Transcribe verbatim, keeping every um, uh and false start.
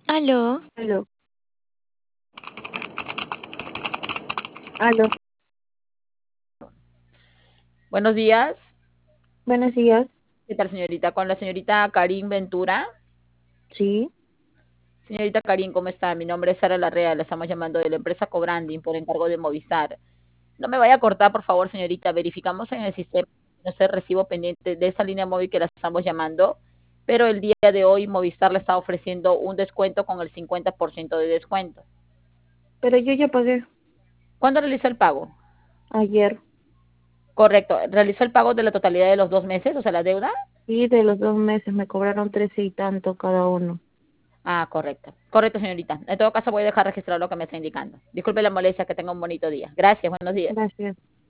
Aló, Aló, aló, Buenos días. buenos días. ¿Qué tal, señorita? Con la señorita Karin Ventura. Sí, Señorita Karin, ¿cómo está? Mi nombre es Sara Larrea, la estamos llamando de la empresa Cobranding por encargo de Movistar. No me vaya a cortar, por favor, señorita. Verificamos en el sistema, no sé, recibo pendiente de esa línea móvil que la estamos llamando, pero el día de hoy Movistar le está ofreciendo un descuento con el cincuenta por ciento de descuento. pero yo ya pagué ¿Cuándo realizó el pago? ayer. Correcto. ¿Realizó el pago de la totalidad de los dos meses, o sea, la deuda? Y de los dos meses me cobraron trece y tanto cada uno. Ah, correcto. Correcto, señorita. En todo caso, voy a dejar registrar lo que me está indicando. Disculpe la molestia, que tenga un bonito día. Gracias, buenos días. Gracias.